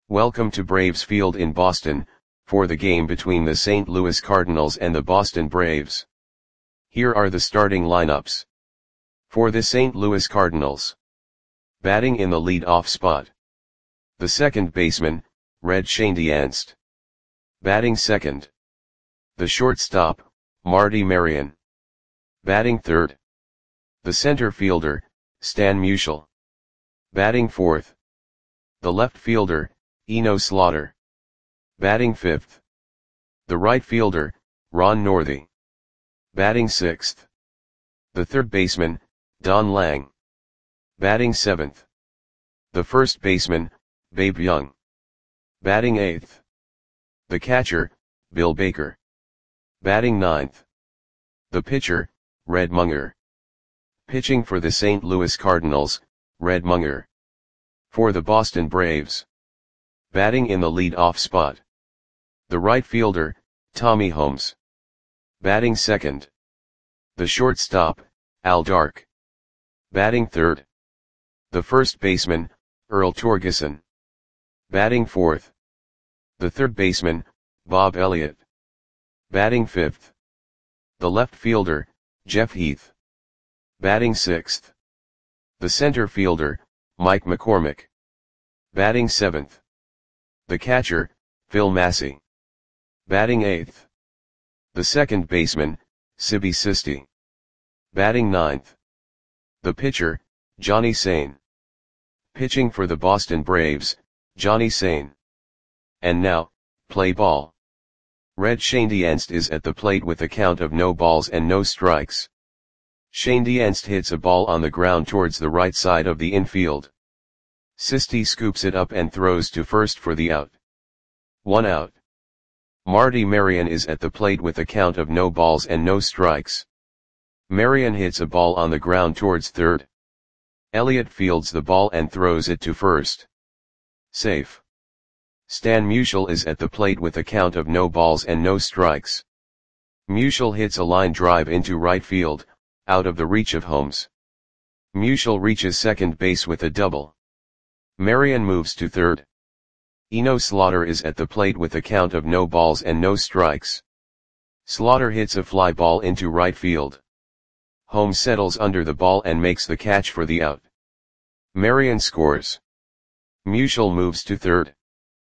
Welcome to Braves Field in Boston, for the game between the St. Louis Cardinals and the Boston Braves. Here are the starting lineups. For the St. Louis Cardinals. Batting in the lead-off spot. The second baseman, Red Schoendienst. Batting second. The shortstop, Marty Marion. Batting third. The center fielder, Stan Musial. Batting fourth. The left fielder, Eno Slaughter. Batting fifth. The right fielder, Ron Northey. Batting sixth. The third baseman, Don Lang. Batting seventh. The first baseman, Babe Young. Batting eighth. The catcher, Bill Baker. Batting ninth. The pitcher, Red Munger. Pitching for the St. Louis Cardinals, Red Munger. For the Boston Braves. Batting in the lead-off spot. The right fielder, Tommy Holmes. Batting second. The shortstop, Al Dark. Batting third. The first baseman, Earl Torgeson. Batting fourth. The third baseman, Bob Elliott. Batting fifth. The left fielder, Jeff Heath. Batting sixth. The center fielder, Mike McCormick. Batting seventh. The catcher, Phil Massey. Batting eighth. The second baseman, Sibby Sisti. Batting ninth. The pitcher, Johnny Sain. Pitching for the Boston Braves, Johnny Sain. And now, play ball. Red Schoendienst is at the plate with a count of no balls and no strikes. Schoendienst hits a ball on the ground towards the right side of the infield. Sisti scoops it up and throws to first for the out. 1 out. Marty Marion is at the plate with a count of no balls and no strikes. Marion hits a ball on the ground towards third. Elliott fields the ball and throws it to first. Safe. Stan Musial is at the plate with a count of no balls and no strikes. Musial hits a line drive into right field, out of the reach of Holmes. Musial reaches second base with a double. Marion moves to third. Eno Slaughter is at the plate with a count of no balls and no strikes. Slaughter hits a fly ball into right field. Holmes settles under the ball and makes the catch for the out. Marion scores. Musial moves to third.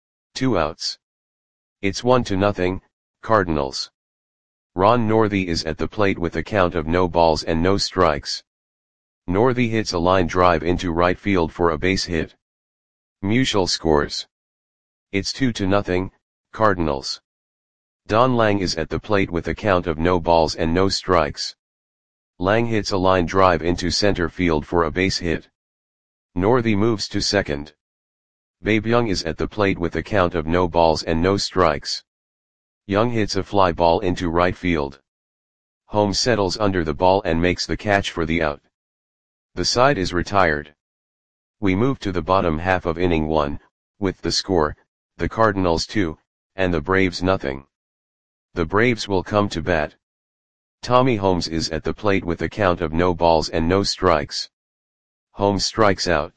2 outs. It's 1-0, Cardinals. Ron Northey is at the plate with a count of no balls and no strikes. Northey hits a line drive into right field for a base hit. Musial scores. It's 2-0, Cardinals. Don Lang is at the plate with a count of no balls and no strikes. Lang hits a line drive into center field for a base hit. Northey moves to second. Babe Young is at the plate with a count of no balls and no strikes. Young hits a fly ball into right field. Holmes settles under the ball and makes the catch for the out. The side is retired. We move to the bottom half of inning 1, with the score, the Cardinals 2, and the Braves nothing. The Braves will come to bat. Tommy Holmes is at the plate with a count of no balls and no strikes. Holmes strikes out.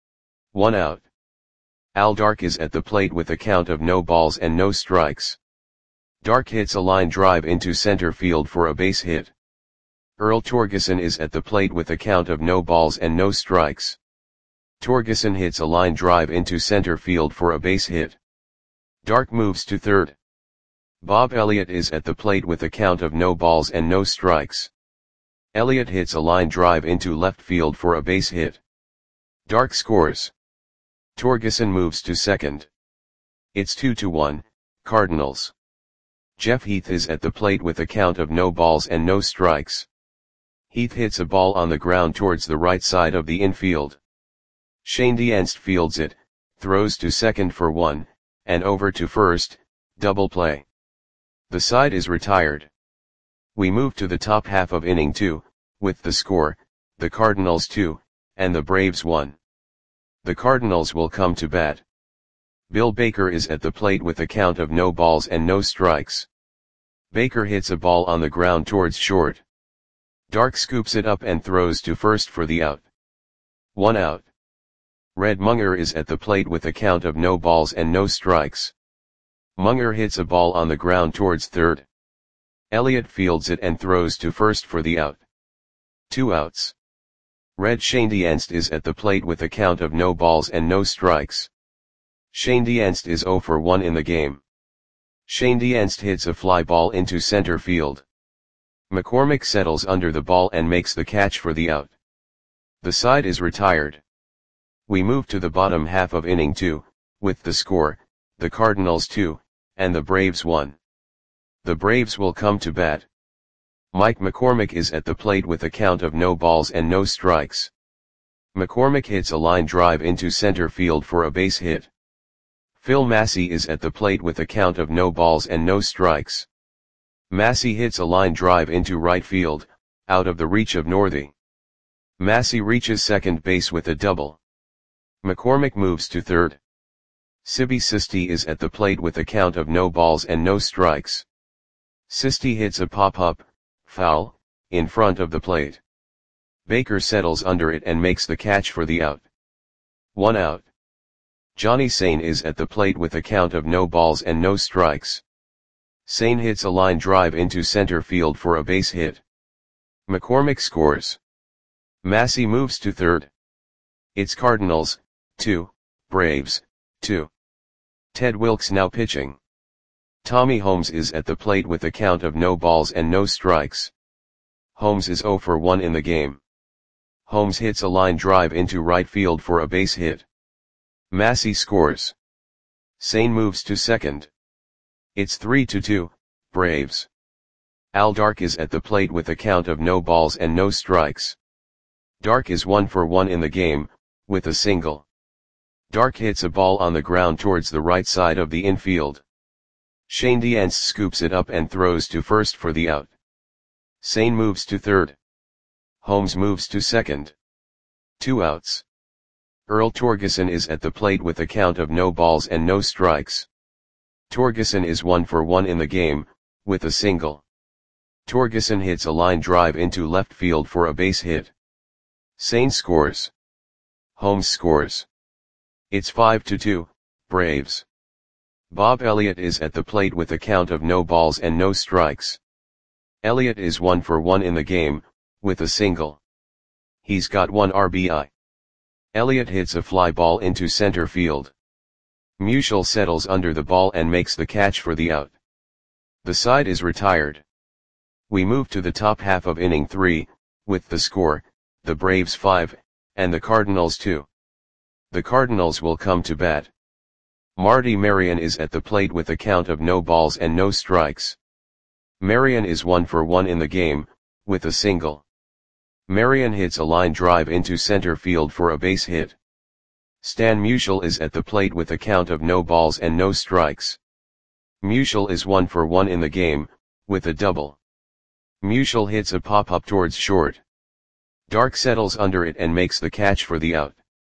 1 out. Al Dark is at the plate with a count of no balls and no strikes. Dark hits a line drive into center field for a base hit. Earl Torgeson is at the plate with a count of no balls and no strikes. Torgeson hits a line drive into center field for a base hit. Dark moves to third. Bob Elliott is at the plate with a count of no balls and no strikes. Elliott hits a line drive into left field for a base hit. Dark scores. Torgeson moves to second. It's 2-1, Cardinals. Jeff Heath is at the plate with a count of no balls and no strikes. Heath hits a ball on the ground towards the right side of the infield. Schoendienst fields it, throws to second for 1, and over to first, double play. The side is retired. We move to the top half of inning 2, with the score, the Cardinals 2, and the Braves 1. The Cardinals will come to bat. Bill Baker is at the plate with a count of no balls and no strikes. Baker hits a ball on the ground towards short. Dark scoops it up and throws to first for the out. 1 out. Red Munger is at the plate with a count of no balls and no strikes. Munger hits a ball on the ground towards third. Elliott fields it and throws to first for the out. 2 outs. Red Schoendienst is at the plate with a count of no balls and no strikes. Schoendienst is 0 for 1 in the game. Schoendienst hits a fly ball into center field. McCormick settles under the ball and makes the catch for the out. The side is retired. We move to the bottom half of inning 2, with the score, the Cardinals 2, and the Braves 1. The Braves will come to bat. Mike McCormick is at the plate with a count of no balls and no strikes. McCormick hits a line drive into center field for a base hit. Phil Massey is at the plate with a count of no balls and no strikes. Massey hits a line drive into right field, out of the reach of Northey. Massey reaches second base with a double. McCormick moves to third. Sibby Sisti is at the plate with a count of no balls and no strikes. Sisti hits a pop-up, foul, in front of the plate. Baker settles under it and makes the catch for the out. 1 out. Johnny Sain is at the plate with a count of no balls and no strikes. Sain hits a line drive into center field for a base hit. McCormick scores. Massey moves to third. It's Cardinals, 2, Braves, 2. Ted Wilkes now pitching. Tommy Holmes is at the plate with a count of no balls and no strikes. Holmes is 0 for 1 in the game. Holmes hits a line drive into right field for a base hit. Massey scores. Sain moves to second. It's 3-2, Braves. Al Dark is at the plate with a count of no balls and no strikes. Dark is 1 for 1 in the game, with a single. Dark hits a ball on the ground towards the right side of the infield. Schoendienst scoops it up and throws to first for the out. Sain moves to third. Holmes moves to second. 2 outs. Earl Torgeson is at the plate with a count of no balls and no strikes. Torgeson is 1 for 1 in the game, with a single. Torgeson hits a line drive into left field for a base hit. Sain scores. Holmes scores. It's 5-2, Braves. Bob Elliott is at the plate with a count of no balls and no strikes. Elliott is 1 for 1 in the game, with a single. He's got 1 RBI. Elliott hits a fly ball into center field. Musial settles under the ball and makes the catch for the out. The side is retired. We move to the top half of inning 3, with the score, the Braves 5, and the Cardinals 2. The Cardinals will come to bat. Marty Marion is at the plate with a count of no balls and no strikes. Marion is 1 for 1 in the game, with a single. Marion hits a line drive into center field for a base hit. Stan Musial is at the plate with a count of no balls and no strikes. Musial is 1 for 1 in the game, with a double. Musial hits a pop-up towards short. Dark settles under it and makes the catch for the out.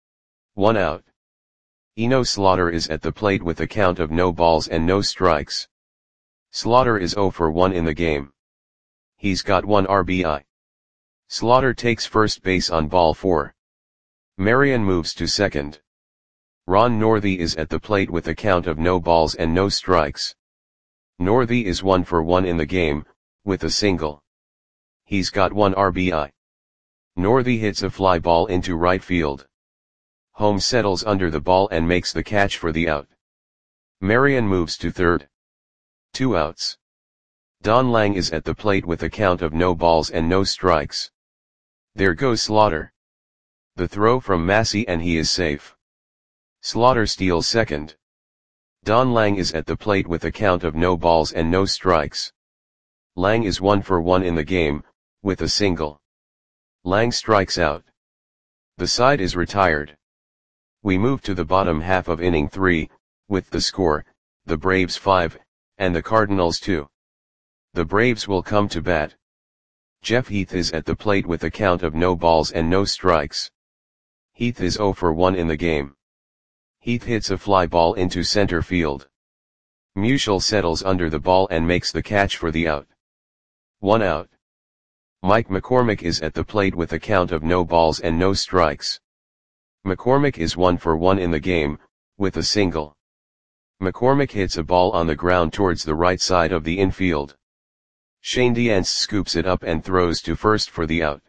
1 out. Eno Slaughter is at the plate with a count of no balls and no strikes. Slaughter is 0 for 1 in the game. He's got 1 RBI. Slaughter takes first base on ball 4. Marion moves to second. Ron Northey is at the plate with a count of no balls and no strikes. Northey is 1 for 1 in the game, with a single. He's got 1 RBI. Northey hits a fly ball into right field. Holmes settles under the ball and makes the catch for the out. Marion moves to third. 2 outs. Don Lang is at the plate with a count of no balls and no strikes. There goes Slaughter. The throw from Massey and he is safe. Slaughter steals second. Don Lang is at the plate with a count of no balls and no strikes. Lang is 1 for 1 in the game, with a single. Lang strikes out. The side is retired. We move to the bottom half of inning 3, with the score, the Braves 5, and the Cardinals 2. The Braves will come to bat. Jeff Heath is at the plate with a count of no balls and no strikes. Heath is 0 for 1 in the game. Heath hits a fly ball into center field. Musial settles under the ball and makes the catch for the out. 1 out. Mike McCormick is at the plate with a count of no balls and no strikes. McCormick is 1 for 1 in the game, with a single. McCormick hits a ball on the ground towards the right side of the infield. Shane Dientz scoops it up and throws to first for the out.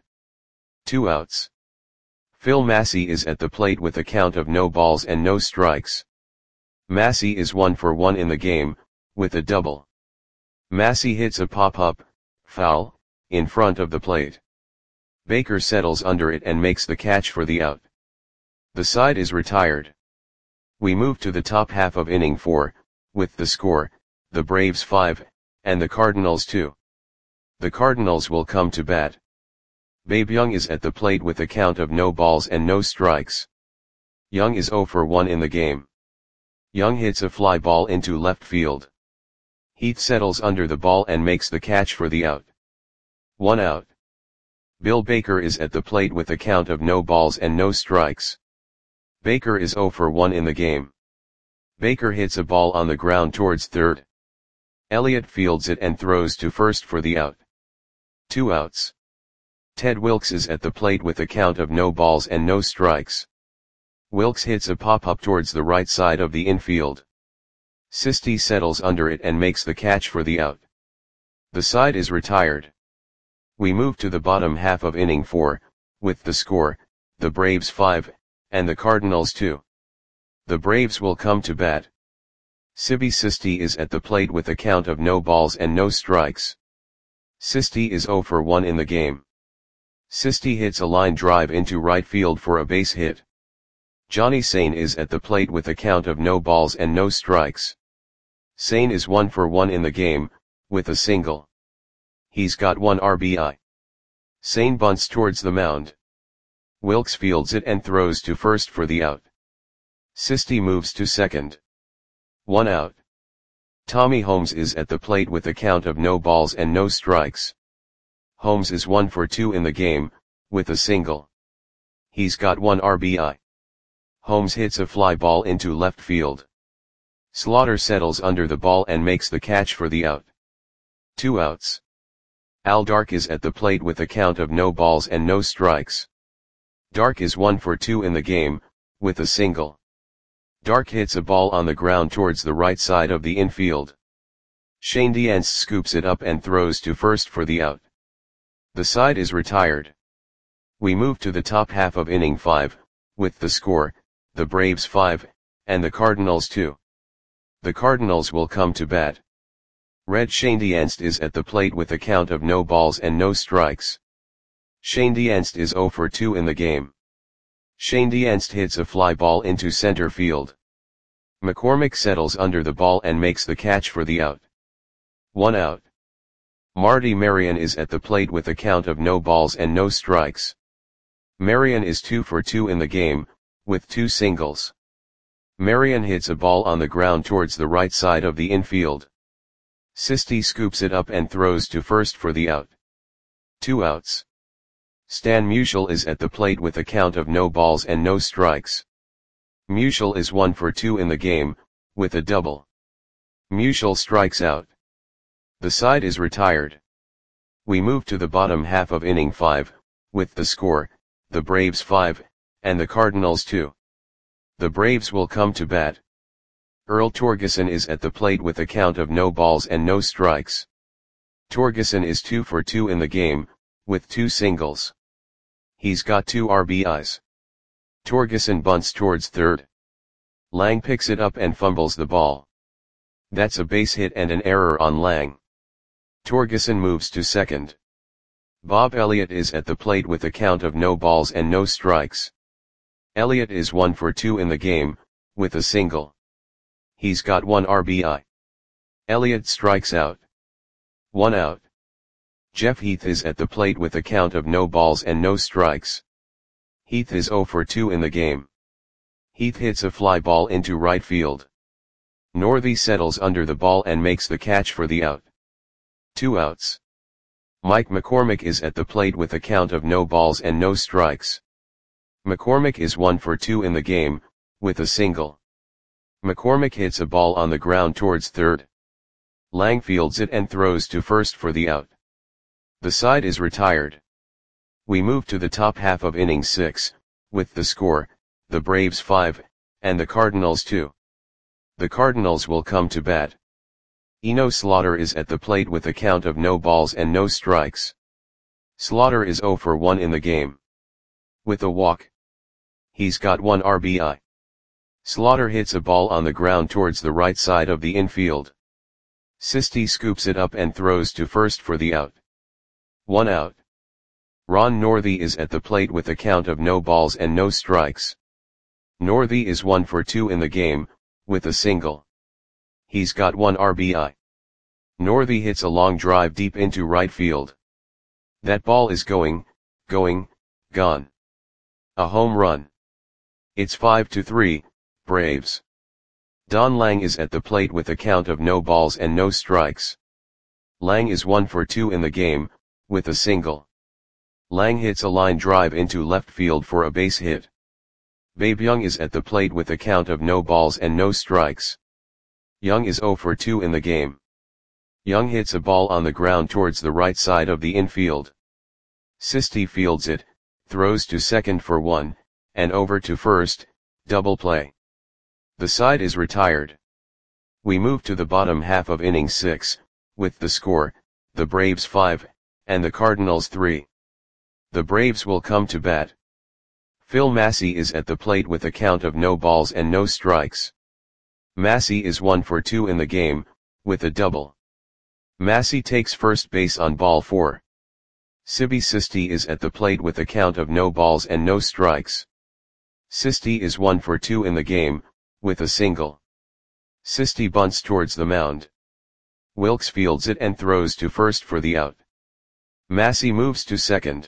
2 outs. Phil Massey is at the plate with a count of no balls and no strikes. Massey is 1 for 1 in the game, with a double. Massey hits a pop-up, foul, in front of the plate. Baker settles under it and makes the catch for the out. The side is retired. We move to the top half of inning 4, with the score, the Braves 5, and the Cardinals 2. The Cardinals will come to bat. Babe Young is at the plate with a count of no balls and no strikes. Young is 0 for 1 in the game. Young hits a fly ball into left field. Heath settles under the ball and makes the catch for the out. 1 out. Bill Baker is at the plate with a count of no balls and no strikes. Baker is 0 for 1 in the game. Baker hits a ball on the ground towards third. Elliott fields it and throws to first for the out. 2 outs. Ted Wilks is at the plate with a count of no balls and no strikes. Wilks hits a pop-up towards the right side of the infield. Sisti settles under it and makes the catch for the out. The side is retired. We move to the bottom half of inning 4, with the score, the Braves 5, and the Cardinals 2. The Braves will come to bat. Sibi Sisti is at the plate with a count of no balls and no strikes. Sisti is 0 for 1 in the game. Sisti hits a line drive into right field for a base hit. Johnny Sain is at the plate with a count of no balls and no strikes. Sain is 1 for 1 in the game, with a single. He's got 1 RBI. Sain bunts towards the mound. Wilks fields it and throws to first for the out. Sisti moves to second. 1 out. Tommy Holmes is at the plate with a count of no balls and no strikes. Holmes is 1 for 2 in the game, with a single. He's got 1 RBI. Holmes hits a fly ball into left field. Slaughter settles under the ball and makes the catch for the out. 2 outs. Al Dark is at the plate with a count of no balls and no strikes. Dark is 1 for 2 in the game, with a single. Dark hits a ball on the ground towards the right side of the infield. Shane Dientz scoops it up and throws to first for the out. The side is retired. We move to the top half of inning 5, with the score, the Braves 5, and the Cardinals 2. The Cardinals will come to bat. Red Shane Dientz is at the plate with a count of no balls and no strikes. Shane Dientz is 0 for 2 in the game. Shane Dientz hits a fly ball into center field. McCormick settles under the ball and makes the catch for the out. 1 out. Marty Marion is at the plate with a count of no balls and no strikes. Marion is 2 for 2 in the game, with 2 singles. Marion hits a ball on the ground towards the right side of the infield. Sisti scoops it up and throws to first for the out. 2 outs. Stan Musial is at the plate with a count of no balls and no strikes. Musial is 1 for 2 in the game, with a double. Musial strikes out. The side is retired. We move to the bottom half of inning 5, with the score, the Braves 5, and the Cardinals 2. The Braves will come to bat. Earl Torgeson is at the plate with a count of no balls and no strikes. Torgeson is 2 for 2 in the game, with 2 singles. He's got 2 RBIs. Torgeson bunts towards third. Lang picks it up and fumbles the ball. That's a base hit and an error on Lang. Torgeson moves to second. Bob Elliott is at the plate with a count of no balls and no strikes. Elliott is 1 for 2 in the game, with a single. He's got 1 RBI. Elliott strikes out. 1 out. Jeff Heath is at the plate with a count of no balls and no strikes. Heath is 0 for 2 in the game. Heath hits a fly ball into right field. Northey settles under the ball and makes the catch for the out. 2 outs. Mike McCormick is at the plate with a count of no balls and no strikes. McCormick is 1 for 2 in the game, with a single. McCormick hits a ball on the ground towards third. Lang fields it and throws to first for the out. The side is retired. We move to the top half of inning 6, with the score, the Braves 5, and the Cardinals 2. The Cardinals will come to bat. Eno Slaughter is at the plate with a count of no balls and no strikes. Slaughter is 0 for 1 in the game. With a walk. He's got 1 RBI. Slaughter hits a ball on the ground towards the right side of the infield. Sisti scoops it up and throws to first for the out. 1 out. Ron Northey is at the plate with a count of no balls and no strikes. Northey is 1 for 2 in the game, with a single. He's got 1 RBI. Northey hits a long drive deep into right field. That ball is gone. A home run. It's 5-3, Braves. Don Lang is at the plate with a count of no balls and no strikes. Lang is 1 for 2 in the game, with a single. Lang hits a line drive into left field for a base hit. Babe Young is at the plate with a count of no balls and no strikes. Young is 0 for 2 in the game. Young hits a ball on the ground towards the right side of the infield. Sisti fields it, throws to second for 1, and over to first, double play. The side is retired. We move to the bottom half of inning 6, with the score, the Braves 5, and the Cardinals 3. The Braves will come to bat. Phil Massey is at the plate with a count of no balls and no strikes. Massey is 1 for 2 in the game, with a double. Massey takes first base on ball 4. Sibi Sisti is at the plate with a count of no balls and no strikes. Sisti is 1 for 2 in the game, with a single. Sisti bunts towards the mound. Wilkes fields it and throws to first for the out. Massey moves to second.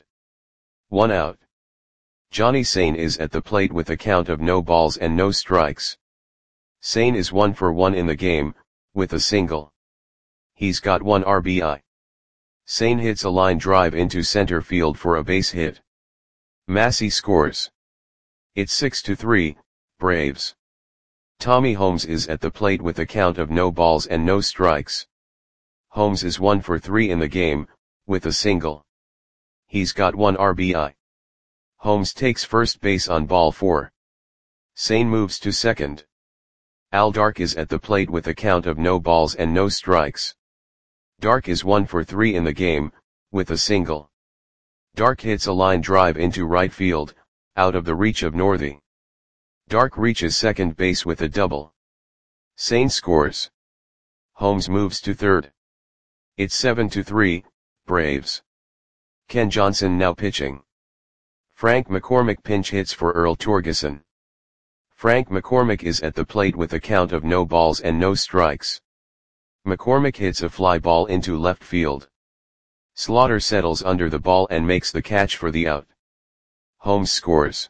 1 out. Johnny Sane is at the plate with a count of no balls and no strikes. Sane is 1 for 1 in the game, with a single. He's got 1 RBI. Sane hits a line drive into center field for a base hit. Massey scores. It's 6-3, Braves. Tommy Holmes is at the plate with a count of no balls and no strikes. Holmes is 1 for 3 in the game, with a single. He's got 1 RBI. Holmes takes first base on ball 4. Sane moves to second. Al Dark is at the plate with a count of no balls and no strikes. Dark is 1 for 3 in the game, with a single. Dark hits a line drive into right field, out of the reach of Northey. Dark reaches second base with a double. Sane scores. Holmes moves to third. It's 7-3, Braves. Ken Johnson now pitching. Frank McCormick pinch hits for Earl Torgeson. Frank McCormick is at the plate with a count of no balls and no strikes. McCormick hits a fly ball into left field. Slaughter settles under the ball and makes the catch for the out. Holmes scores.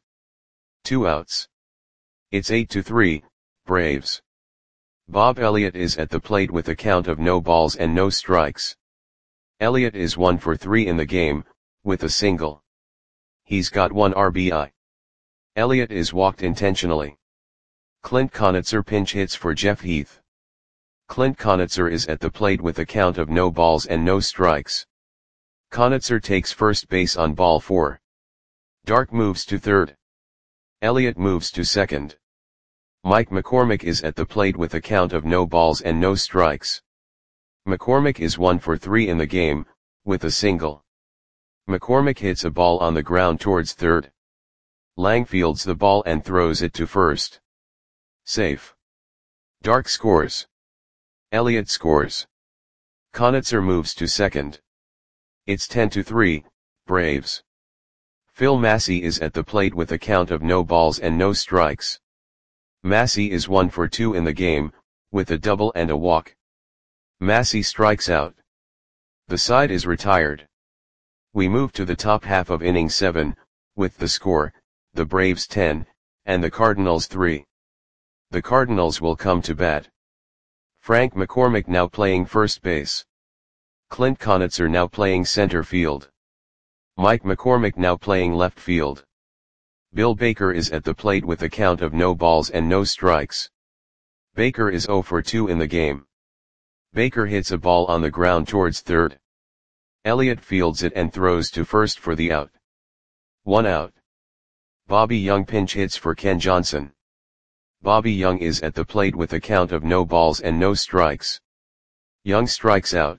2 outs. It's 8-3, Braves. Bob Elliott is at the plate with a count of no balls and no strikes. Elliott is 1 for 3 in the game, with a single. He's got 1 RBI. Elliott is walked intentionally. Clint Conitzer pinch hits for Jeff Heath. Clint Conitzer is at the plate with a count of no balls and no strikes. Conitzer takes first base on ball 4. Dark moves to third. Elliott moves to second. Mike McCormick is at the plate with a count of no balls and no strikes. McCormick is 1 for 3 in the game, with a single. McCormick hits a ball on the ground towards third. Lang fields the ball and throws it to first. Safe. Dark scores. Elliott scores. Conitzer moves to second. It's 10-3, Braves. Phil Massey is at the plate with a count of no balls and no strikes. Massey is 1 for 2 in the game, with a double and a walk. Massey strikes out. The side is retired. We move to the top half of inning 7, with the score, the Braves 10, and the Cardinals 3. The Cardinals will come to bat. Frank McCormick now playing first base. Clint Conitzer now playing center field. Mike McCormick now playing left field. Bill Baker is at the plate with a count of no balls and no strikes. Baker is 0 for 2 in the game. Baker hits a ball on the ground towards third. Elliott fields it and throws to first for the out. 1 out. Bobby Young pinch hits for Ken Johnson. Bobby Young is at the plate with a count of no balls and no strikes. Young strikes out.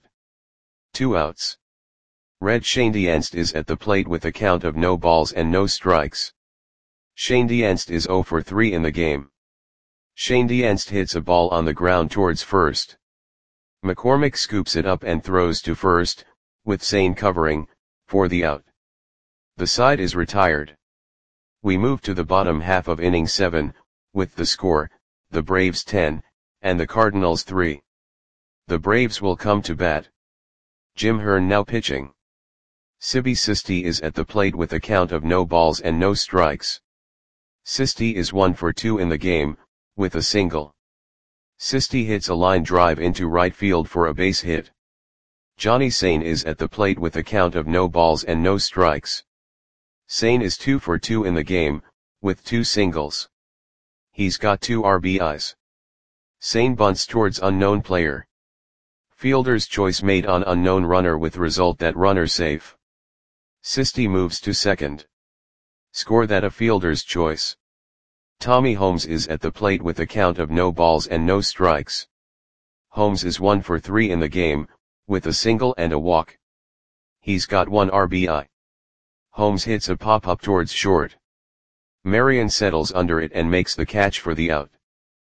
2 outs. Red Schoendienst is at the plate with a count of no balls and no strikes. Schoendienst is 0 for 3 in the game. Schoendienst hits a ball on the ground towards first. McCormick scoops it up and throws to first, with Sane covering, for the out. The side is retired. We move to the bottom half of inning 7, with the score, the Braves 10, and the Cardinals 3. The Braves will come to bat. Jim Hearn now pitching. Sibby Sisti is at the plate with a count of no balls and no strikes. Sisti is 1 for 2 in the game, with a single. Sisti hits a line drive into right field for a base hit. Johnny Sane is at the plate with a count of no balls and no strikes. Sane is 2 for 2 in the game, with 2 singles. He's got 2 RBIs. Sane bunts towards unknown player. Fielder's choice made on unknown runner with result that runner safe. Sisti moves to second. Score that a fielder's choice. Tommy Holmes is at the plate with a count of no balls and no strikes. Holmes is 1 for 3 in the game, with a single and a walk. He's got 1 RBI. Holmes hits a pop-up towards short. Marion settles under it and makes the catch for the out.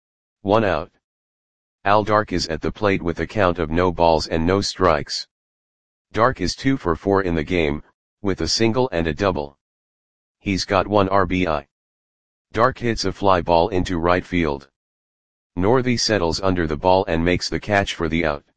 1 out. Al Dark is at the plate with a count of no balls and no strikes. Dark is 2 for 4 in the game, with a single and a double. He's got 1 RBI. Dark hits a fly ball into right field. Northey settles under the ball and makes the catch for the out.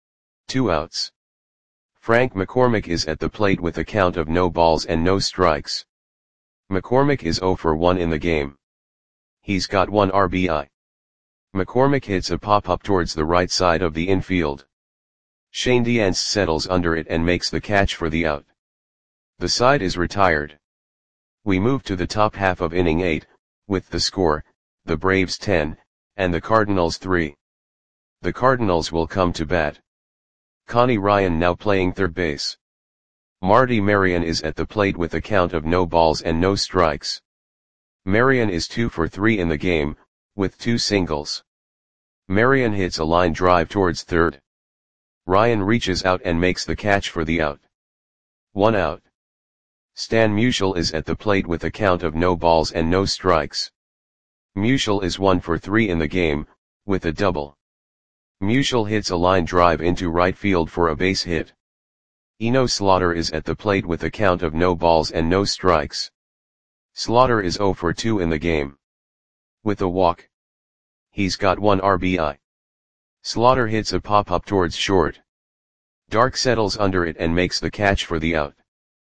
2 outs. Frank McCormick is at the plate with a count of no balls and no strikes. McCormick is 0 for 1 in the game. He's got 1 RBI. McCormick hits a pop-up towards the right side of the infield. Schoendienst settles under it and makes the catch for the out. The side is retired. We move to the top half of inning 8, with the score, the Braves 10, and the Cardinals 3. The Cardinals will come to bat. Connie Ryan now playing third base. Marty Marion is at the plate with a count of no balls and no strikes. Marion is 2 for 3 in the game, with 2 singles. Marion hits a line drive towards third. Ryan reaches out and makes the catch for the out. 1 out. Stan Musial is at the plate with a count of no balls and no strikes. Musial is 1 for 3 in the game, with a double. Musial hits a line drive into right field for a base hit. Eno Slaughter is at the plate with a count of no balls and no strikes. Slaughter is 0 for 2 in the game. With a walk. He's got 1 RBI. Slaughter hits a pop-up towards short. Dark settles under it and makes the catch for the out.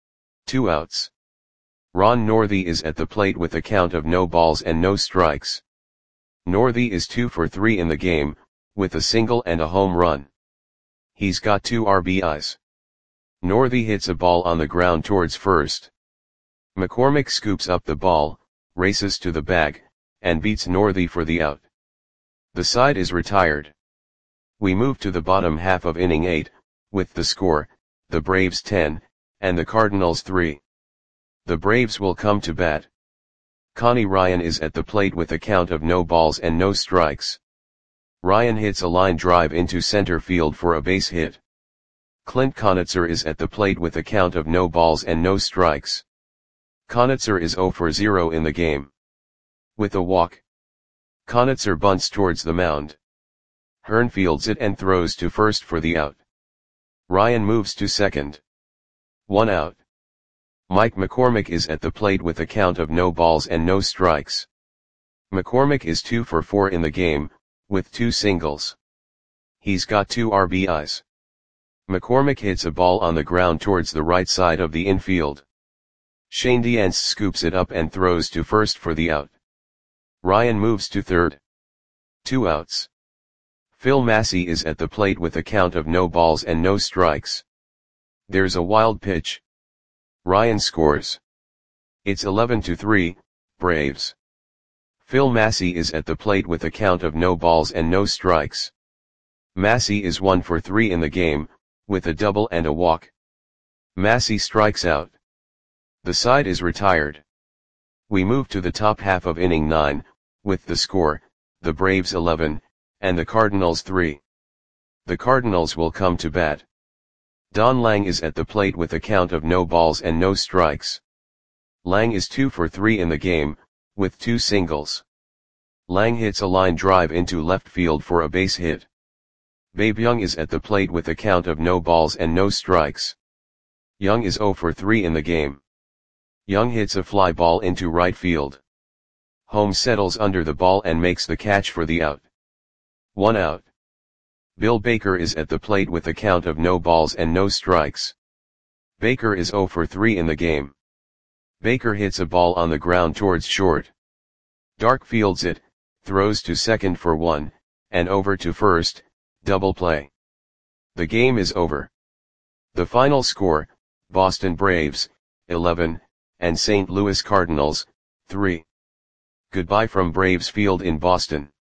2 outs. Ron Northey is at the plate with a count of no balls and no strikes. Northey is 2 for 3 in the game, with a single and a home run. He's got 2 RBIs. Northey hits a ball on the ground towards first. McCormick scoops up the ball, races to the bag, and beats Northey for the out. The side is retired. We move to the bottom half of inning 8, with the score, the Braves 10, and the Cardinals 3. The Braves will come to bat. Connie Ryan is at the plate with a count of no balls and no strikes. Ryan hits a line drive into center field for a base hit. Clint Conitzer is at the plate with a count of no balls and no strikes. Conitzer is 0 for 0 in the game. With a walk. Conitzer bunts towards the mound. Hearn fields it and throws to first for the out. Ryan moves to second. 1 out. Mike McCormick is at the plate with a count of no balls and no strikes. McCormick is 2 for 4 in the game, with 2 singles. He's got 2 RBIs. McCormick hits a ball on the ground towards the right side of the infield. Schoendienst scoops it up and throws to first for the out. Ryan moves to third. 2 outs. Phil Massey is at the plate with a count of no balls and no strikes. There's a wild pitch. Ryan scores. It's 11-3, Braves. Phil Massey is at the plate with a count of no balls and no strikes. Massey is 1 for 3 in the game, with a double and a walk. Massey strikes out. The side is retired. We move to the top half of inning 9, with the score, the Braves 11, and the Cardinals 3. The Cardinals will come to bat. Don Lang is at the plate with a count of no balls and no strikes. Lang is 2 for 3 in the game, with 2 singles. Lang hits a line drive into left field for a base hit. Babe Young is at the plate with a count of no balls and no strikes. Young is 0 for 3 in the game. Young hits a fly ball into right field. Holmes settles under the ball and makes the catch for the out. 1 out. Bill Baker is at the plate with a count of no balls and no strikes. Baker is 0 for 3 in the game. Baker hits a ball on the ground towards short. Dark fields it, throws to second for 1, and over to first, double play. The game is over. The final score, Boston Braves, 11, and St. Louis Cardinals, 3. Goodbye from Braves Field in Boston.